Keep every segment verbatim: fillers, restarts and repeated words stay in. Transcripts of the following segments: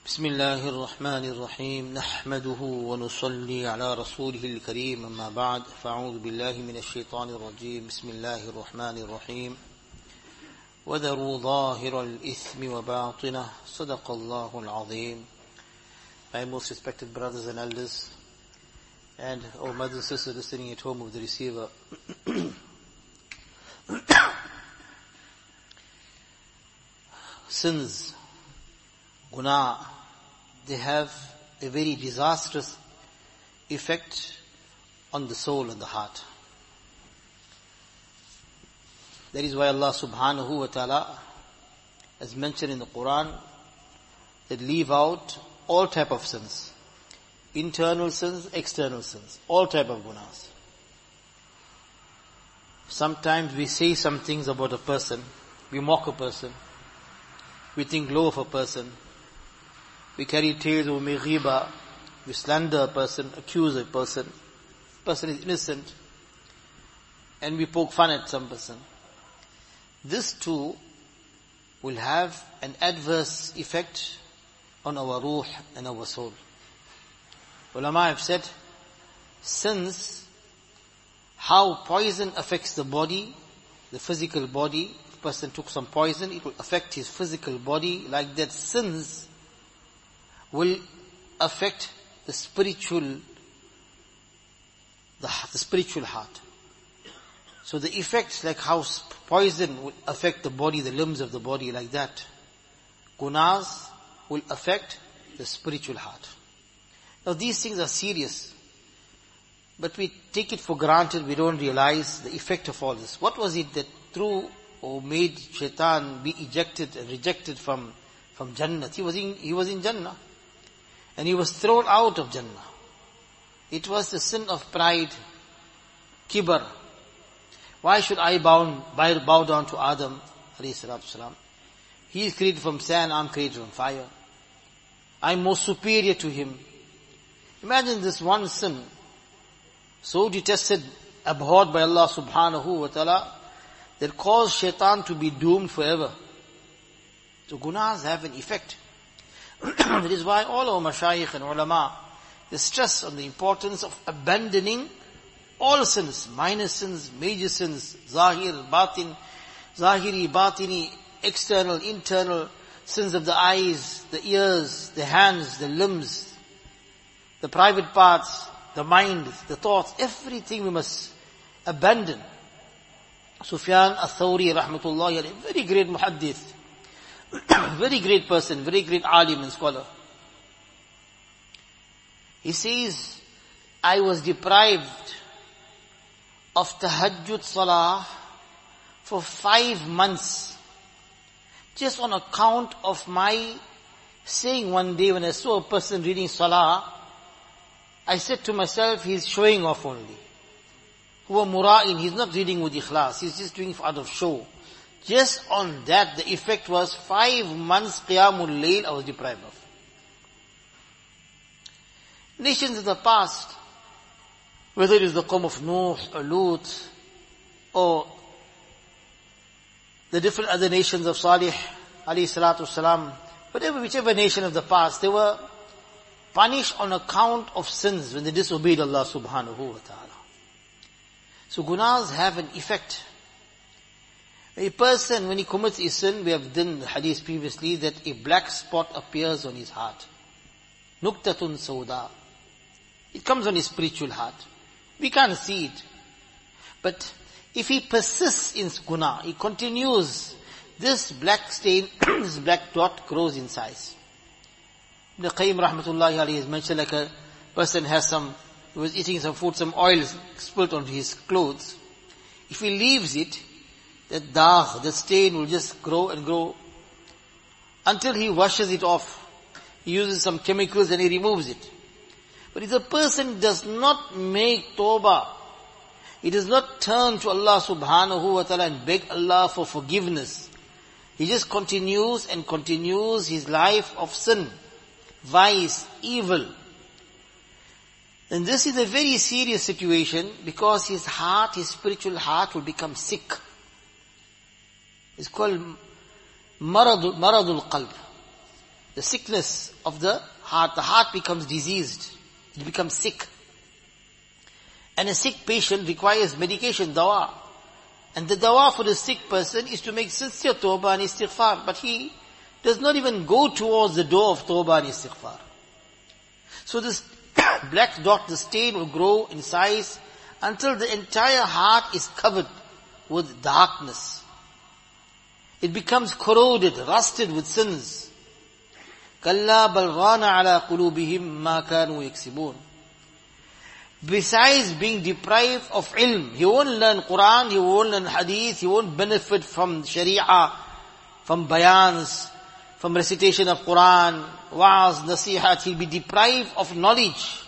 بسم الله الرحمن الرحيم نحمده ونصلي على رسوله الكريم أما بعد فأعوذ بالله من الشيطان الرجيم بسم الله الرحمن الرحيم وذروا ظاهر الإثم وباطنه صدق الله العظيم. My most respected brothers and elders and our mothers and sisters listening at home with the receiver. Sins, Guna, they have a very disastrous effect on the soul and the heart. That is why Allah subhanahu wa ta'ala has mentioned in the Quran that leave out all type of sins. Internal sins, external sins, all type of gunas. Sometimes we say some things about a person, we mock a person, we think low of a person, we carry tales of ghiba, we slander a person, accuse a person, person is innocent, and we poke fun at some person. This too will have an adverse effect on our ruh and our soul. Ulama have said, since how poison affects the body, the physical body, if a person took some poison, it will affect his physical body, like that sins will affect the spiritual, the, the spiritual heart. So the effects, like how poison will affect the body, the limbs of the body, like that, gunas will affect the spiritual heart. Now these things are serious, but we take it for granted, we don't realize the effect of all this. What was it that threw or made Shaitan be ejected and rejected from, from Jannah? He was in, he was in Jannah. And he was thrown out of Jannah. It was the sin of pride, kibr. Why should I bow, bow down to Adam, alayhi salatu salam? He is created from sand, I'm created from fire. I'm more superior to him. Imagine this one sin, so detested, abhorred by Allah subhanahu wa ta'ala, that caused Shaitan to be doomed forever. So gunas have an effect. That is why all our mashayikh and ulama, they stress on the importance of abandoning all sins, minor sins, major sins, zahir, batin, zahiri, batini, external, internal, sins of the eyes, the ears, the hands, the limbs, the private parts, the mind, the thoughts, everything we must abandon. Sufyan al-Thawri rahmatullahi alayhi, very great muhaddith, very great person, very great alim and scholar. He says, I was deprived of tahajjud salah for five months just on account of my saying one day when I saw a person reading salah, I said to myself, he's showing off only. Huwa mura'in, he's not reading with ikhlas, he's just doing it out of show. Just on that, the effect was five months qiyamul layl I was deprived of. Nations in the past, whether it is the Qawm of Nuh or Lut, or the different other nations of Salih, alayhi salatu salam, whatever, whichever nation of the past, they were punished on account of sins when they disobeyed Allah subhanahu wa ta'ala. So gunas have an effect. A person, when he commits a sin, we have done the hadith previously, that a black spot appears on his heart. Nuktatun sawda. It comes on his spiritual heart. We can't see it. But if he persists in guna, he continues, this black stain, this black dot grows in size. Ibn Qayyim rahmatullahi alayhi has mentioned, like a person has some, he was eating some food, some oil spilled onto his clothes. If he leaves it, that dagh, the stain will just grow and grow until he washes it off. He uses some chemicals and he removes it. But if the person does not make tawbah, he does not turn to Allah subhanahu wa ta'ala and beg Allah for forgiveness, he just continues and continues his life of sin, vice, evil. And this is a very serious situation, because his heart, his spiritual heart will become sick. It's called maradul, maradul qalb. the sickness of the heart. The heart becomes diseased. It becomes sick. And a sick patient requires medication, dawa. And the dawa for the sick person is to make sincere tawbah and istighfar. But he does not even go towards the door of tawbah and istighfar. So this black dot, the stain will grow in size until the entire heart is covered with darkness. It becomes corroded, rusted with sins. كَلَّا بَلْ غَانَ عَلَىٰ قُلُوبِهِمْ مَا كَانُوا يَكْسِبُونَ. Besides being deprived of ilm, he won't learn Quran, he won't learn hadith, he won't benefit from sharia, from bayans, from recitation of Quran, wa'az, nasihat. He'll be deprived of knowledge.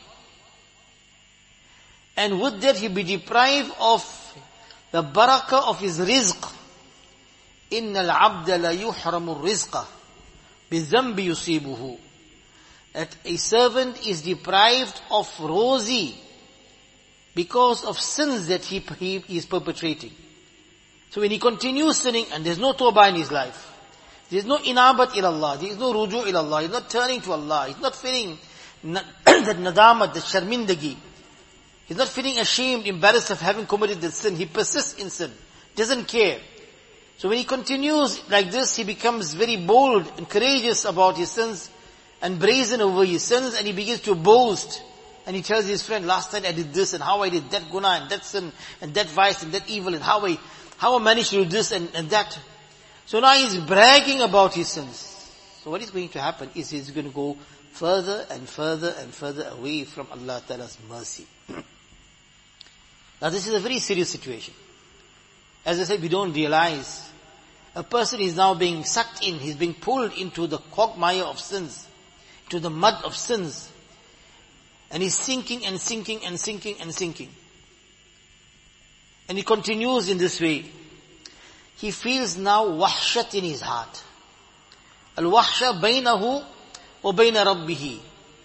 And with that he'll be deprived of the barakah of his rizq. إِنَّ الْعَبْدَ لَيُحْرَمُ الرِّزْقَ بِالذَّنْبِ يُصِيبُهُ. That a servant is deprived of rosy because of sins that he, he is perpetrating. So when he continues sinning and there's no tawbah in his life, there's no inabat ila Allah, there is no ruju ila Allah, he's not turning to Allah, he's not feeling that nadamat, the sharmindagi, he's not feeling ashamed, embarrassed of having committed the sin, he persists in sin, doesn't care. So when he continues like this, he becomes very bold and courageous about his sins and brazen over his sins, and he begins to boast. And he tells his friend, last night I did this, and how I did that guna, and that sin, and that vice, and that evil, and how I, how I managed to do this and, and that. So now he's bragging about his sins. So what is going to happen is he's going to go further and further and further away from Allah Ta'ala's mercy. Now this is a very serious situation. As I said, we don't realize. A person is now being sucked in, he's being pulled into the quagmire of sins, to the mud of sins. And he's sinking and sinking and sinking and sinking. And he continues in this way. He feels now wahshat in his heart. Al-wahsha baynahu wa bayna rabbihi.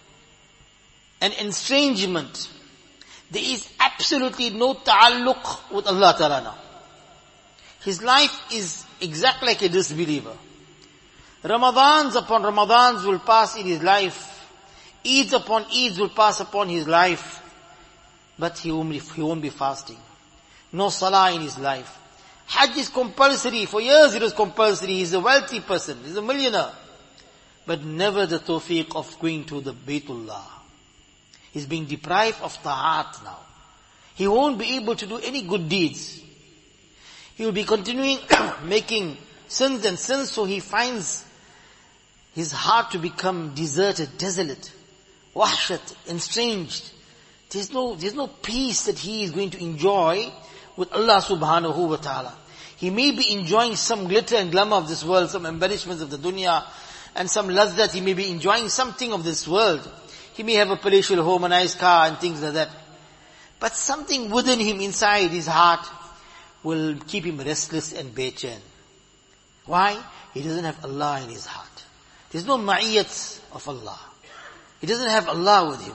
An estrangement. There is absolutely no ta'alluq with Allah Ta'ala now. His life is exactly like a disbeliever. Ramadans upon Ramadans will pass in his life. Eids upon Eids will pass upon his life. But he won't, he won't be fasting. No salah in his life. Hajj is compulsory. For years it was compulsory. He's a wealthy person. He's a millionaire. But never the tawfiq of going to the Baytullah. He's being deprived of ta'at now. He won't be able to do any good deeds. He will be continuing making sins and sins, so he finds his heart to become deserted, desolate, wahshat, estranged. There's no, there's no peace that he is going to enjoy with Allah subhanahu wa ta'ala. He may be enjoying some glitter and glamour of this world, some embellishments of the dunya, and some lazzat. He may be enjoying something of this world. He may have a palatial home, a nice car, and things like that. But something within him, inside his heart, will keep him restless and baychan. Why? He doesn't have Allah in his heart. There's no ma'iyat of Allah. He doesn't have Allah with him.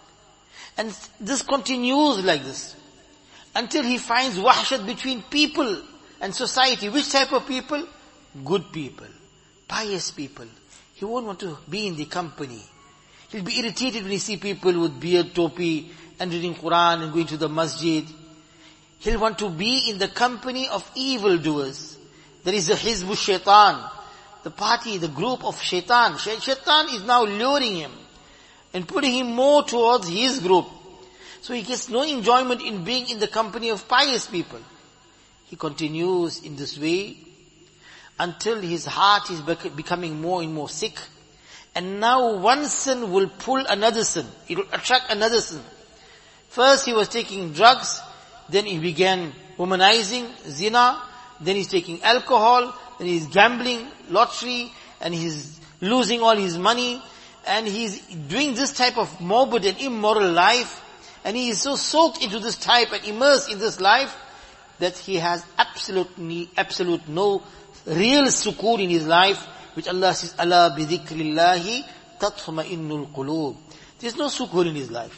And this continues like this, until he finds wahshat between people and society. Which type of people? Good people. Pious people. He won't want to be in the company. He'll be irritated when he see people with beard, topi, and reading Quran and going to the masjid. He'll want to be in the company of evildoers. There is a Hizbu Shaitan, the party, the group of Shaitan. Shaitan is now luring him and putting him more towards his group. So he gets no enjoyment in being in the company of pious people. He continues in this way until his heart is becoming more and more sick. And now one sin will pull another sin. It will attract another sin. First he was taking drugs, then he began womanizing, zina, then he's taking alcohol, then he's gambling, lottery, and he's losing all his money, and he's doing this type of morbid and immoral life, and he is so soaked into this type and immersed in this life, that he has absolutely, absolute no real sukoon in his life, which Allah says, Ala bi dhikrillahi tatma'innul qulub. There's no sukoon in his life.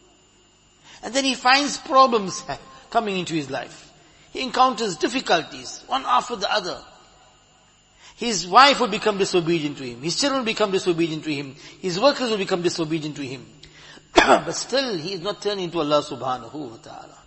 And then he finds problems coming into his life. He encounters difficulties, one after the other. His wife will become disobedient to him. His children will become disobedient to him. His workers will become disobedient to him. But still, he is not turning to Allah subhanahu wa ta'ala.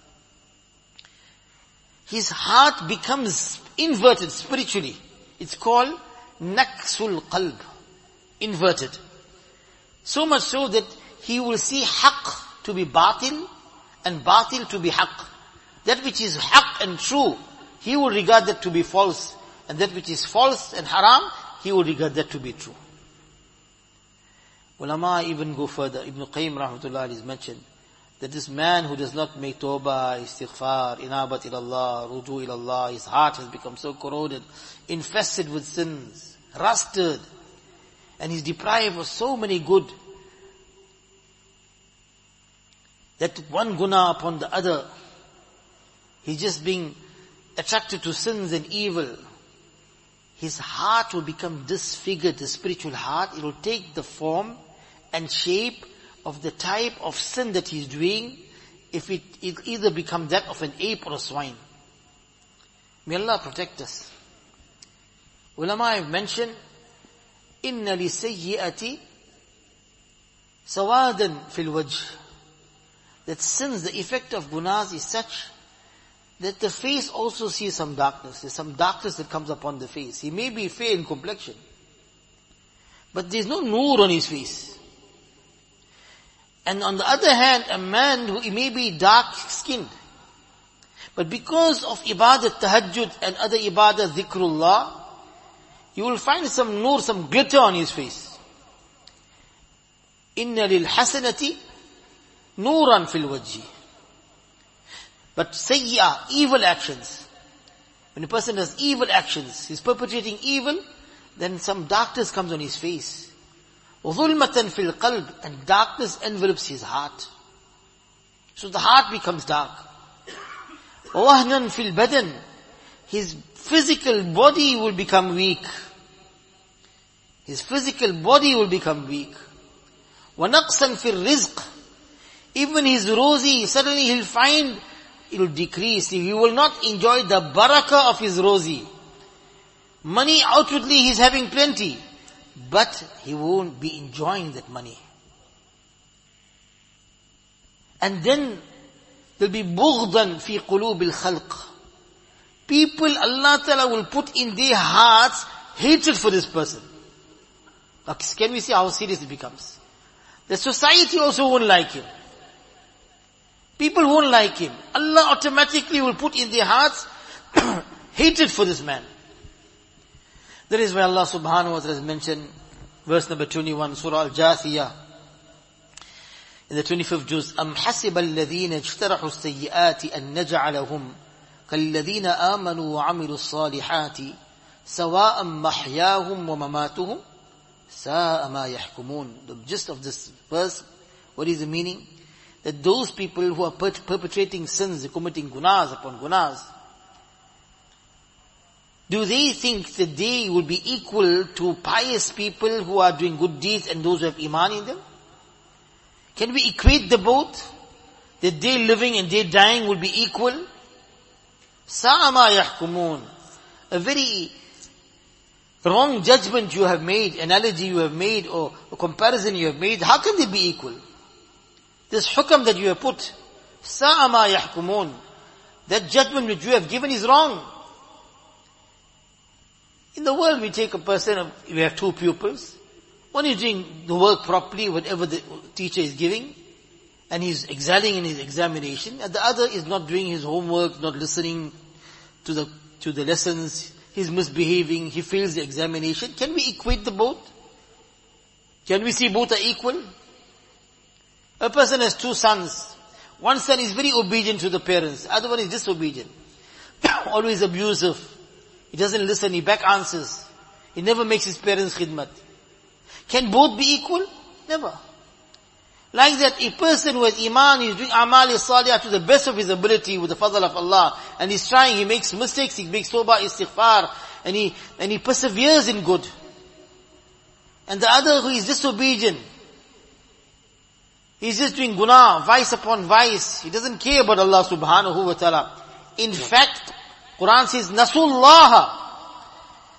His heart becomes inverted spiritually. It's called Naksul Qalb. Inverted. So much so that he will see haqq to be batil and batil to be haqq. That which is haqq and true, he will regard that to be false. And that which is false and haram, he will regard that to be true. Ulama even go further. Ibn Qayyim rahmatullah is mentioned that this man who does not make tawbah, istighfar, inabat ilallah, ruju ilallah, his heart has become so corroded, infested with sins, rusted, and he's deprived of so many good, that one guna upon the other, he's just being attracted to sins and evil. His heart will become disfigured, the spiritual heart. It will take the form and shape of the type of sin that he's doing, if it, it either become that of an ape or a swine. May Allah protect us. Ulama have mentioned, Inna li sayyi'ati sawadan fil wajh. That sins, the effect of gunas is such that the face also sees some darkness. There's some darkness that comes upon the face. He may be fair in complexion, but there's no nur on his face. And on the other hand, a man who he may be dark-skinned, but because of ibadat, tahajjud and other ibadat, dhikrullah, you will find some nur, some glitter on his face. Inna lil hasanati nuran fil wajhi. But sayyi'ah, evil actions. When a person does evil actions, he's perpetrating evil, then some darkness comes on his face. وَظُلْمَةً فِي الْقَلْبِ, and darkness envelops his heart. So the heart becomes dark. وَوَهْنًا فِي الْبَدَنِ, his physical body will become weak. His physical body will become weak. وَنَقْصًا فِي الرِّزْقِ, even his rosy, suddenly he'll find it will decrease. He will not enjoy the barakah of his rosy. Money outwardly he's having plenty, but he won't be enjoying that money. And then there'll be bughdan fi qulub al-khalq. People, Allah Ta'ala will put in their hearts hatred for this person. Can we see how serious it becomes? The society also won't like him. People won't like him. Allah automatically will put in their hearts hatred for this man. That is why Allah subhanahu wa ta'ala has mentioned, verse number twenty-one, Surah Al-Jathiyah, in the twenty-fifth juz, أَمْ حَسِبَ الَّذِينَ اجْتَرَحُوا السَّيِّئَاتِ أَن نَجْعَلَهُمْ كَالَّذِينَ آمَنُوا وَعَمِلُوا الصَّالِحَاتِ سَوَاءً مَحْيَاهُمْ وَمَمَاتُهُمْ سَاءَ مَا يَحْكُمُونَ. The gist of this verse, what is the meaning? That those people who are per- perpetrating sins, committing gunas upon gunas, do they think that they will be equal to pious people who are doing good deeds and those who have iman in them? Can we equate the both? That they living and they dying will be equal? Sa'a ma yahkumun. A very wrong judgment you have made, analogy you have made, or a comparison you have made. How can they be equal? This hukam that you have put, sa'a ma yahkumun, that judgment which you have given is wrong. In the world, we take a person, we have two pupils. One is doing the work properly, whatever the teacher is giving, and he's excelling in his examination, and the other is not doing his homework, not listening to the, to the lessons, he's misbehaving, he fails the examination. Can we equate the both? Can we see both are equal? A person has two sons. One son is very obedient to the parents, the other one is disobedient. Always abusive. He doesn't listen, he back answers. He never makes his parents khidmat. Can both be equal? Never. Like that, a person who has iman, is doing amal salihah to the best of his ability with the fadl of Allah, and he's trying, he makes mistakes, he makes tawbah, istighfar, and he, and he perseveres in good. And the other who is disobedient, he's just doing guna, vice upon vice, he doesn't care about Allah subhanahu wa ta'ala. In fact, Quran says, Nasullaha.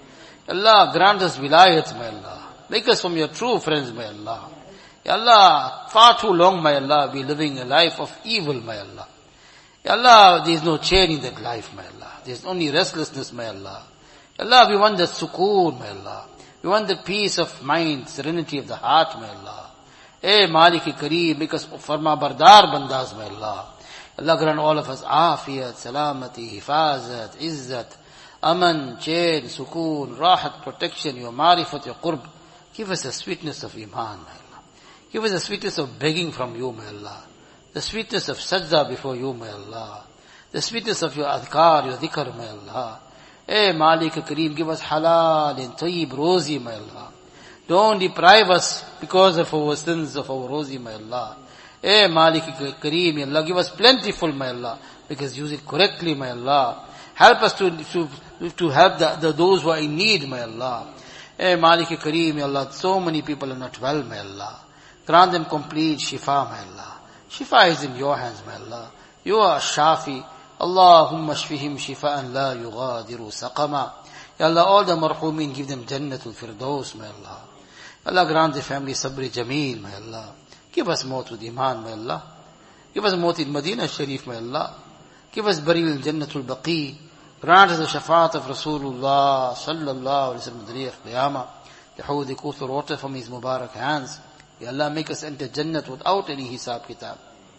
Allah, grant us wilayat, my Allah. Make us from your true friends, my Allah. Ya Allah, far too long, my Allah, we living a life of evil, my Allah. Ya Allah, there is no change in that life, my Allah. There is only restlessness, my Allah. Ya Allah, we want that sukoon, my Allah. We want the peace of mind, serenity of the heart, my Allah. Eh, Malik-e Kareem, make us farma bardar bandas, my Allah. Allah grant all of us afiyat, salamati, hifazat, izzat, aman, chain, sukoon, rahat, protection, your marifat, your qurb. Give us the sweetness of iman, my Allah. Give us the sweetness of begging from you, my Allah. The sweetness of sajda before you, my Allah. The sweetness of your adhkar, your dhikr, my Allah. Eh, Malik-e Kareem, give us halal and tayyib, rozi, my Allah. Don't deprive us because of our sins of our rozi, my Allah. Eh, Malik-e Kareem, ya Allah, give us plentiful, my Allah, because use it correctly, my Allah. Help us to, to, to help the, the, those who are in need, my Allah. Eh, Malik-e Kareem, ya Allah, so many people are not well, my Allah. Grant them complete shifa, my Allah. Shifa is in your hands, my Allah. You are Shafi. Allahumma shfihim shifa'an la yughadiru saqama. Ya Allah, all the marhumin, give them Jannatul Firdaus, my Allah. Allah, grant the family sabri jameel, my Allah. Give us maut with iman, my Allah. Give us maut in Medina Sharif, my Allah. Give us burial in Jannatul Baqi. Grant us the shafaat of Rasulullah sallallahu alayhi wa sallam, the day of Qiyamah. The Hawd Kuthur water from his Mubarak hands. Ya Allah, make us enter Jannat without any hisab kitab.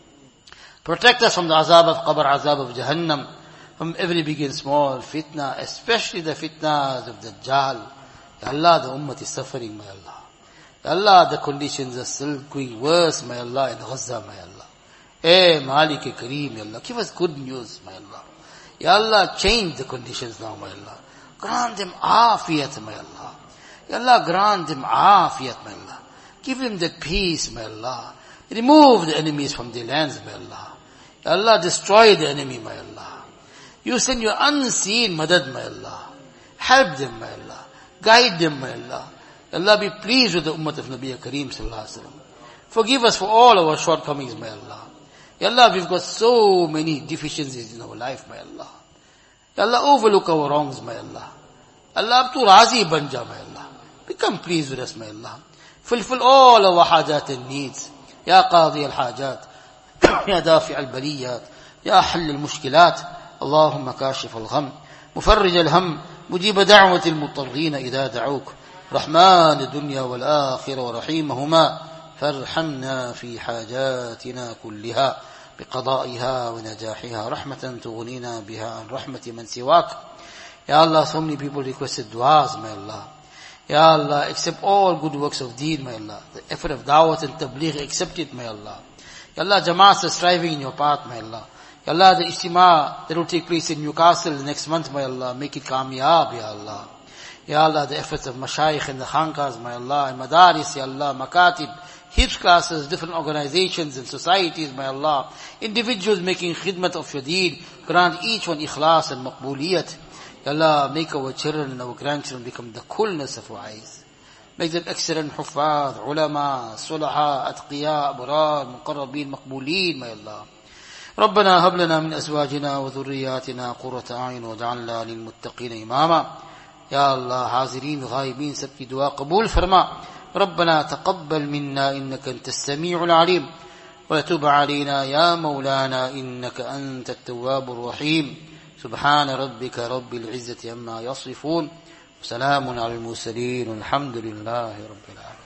Protect us from the azab of qabr, azab of Jahannam, from every big and small fitna, especially the fitnas of Dajjal. Ya Allah, the ummah is suffering, my Allah. Ya Allah, the conditions are still going worse, my Allah, in Gaza, my Allah. Eh, Malik-e Kareem, Ya Allah, give us good news, my Allah. Ya Allah, change the conditions now, my Allah. Grant them afiyat, my Allah. Ya Allah, grant them afiyat, my Allah. Give him that peace, my Allah. Remove the enemies from their lands, my Allah. Ya Allah, destroy the enemy, my Allah. You send your unseen madad, my Allah. Help them, my Allah. Guide them, my Allah. Ya Allah, be pleased with the ummah of Nabi Kareem sallallahu alaihi wasallam. Forgive us for all our shortcomings, my Allah. Ya Allah, we've got so many deficiencies in our life, my Allah. Ya Allah, overlook our wrongs, my Allah. Allah, ab tu razi ban ja, my Allah. Become pleased with us, my Allah. Fulfill all our hajat and needs. Ya qadi al-hajat. Ya dafi al-baliyat. Ya hall al-mushkilat. Allahumma kashif al-gham. Mufarrij al-ham. مجيب دعوة المضطرين إذا دعوك رحمن الدنيا والآخرة ورحيمهما فارحمنا في حاجاتنا كلها بقضائها ونجاحها رحمة تغنينا بها عن رحمة من سواك. Ya Allah, so many people requested du'as, my Allah. Ya Allah, accept all good works of deed, my Allah. The effort of da'wat and tabligh, accept it, my Allah. Ya Allah, Jamaat is striving in your path, my Allah. Ya Allah, the Ijtima that will take place in Newcastle next month, my Allah, make it kamyab, Ya Allah. Ya Allah, the efforts of Mashayikh and the Khankas, my Allah, and Madaris, Ya Allah, Makatib, Hifz classes, different organizations and societies, my Allah, individuals making khidmat of your deed, grant each one ikhlas and maqbuliyat. Ya Allah, make our children and our grandchildren become the coolness of our eyes. Make them excellent huffaz, ulama, sulaha, atqiya, abrar, muqarrabin, maqbulin, my Allah. ربنا هب لنا من أزواجنا وذرياتنا قرة أعين واجعلنا للمتقين إماما. يا الله, حاضرين غائبين सबकी दुआ कबूल फरमा. ربنا تقبل منا إنك أنت السميع العليم وتب علينا يا مولانا إنك أنت التواب الرحيم. سبحان ربك رب العزة عما يصفون وسلام على المرسلين والحمد لله رب العالمين.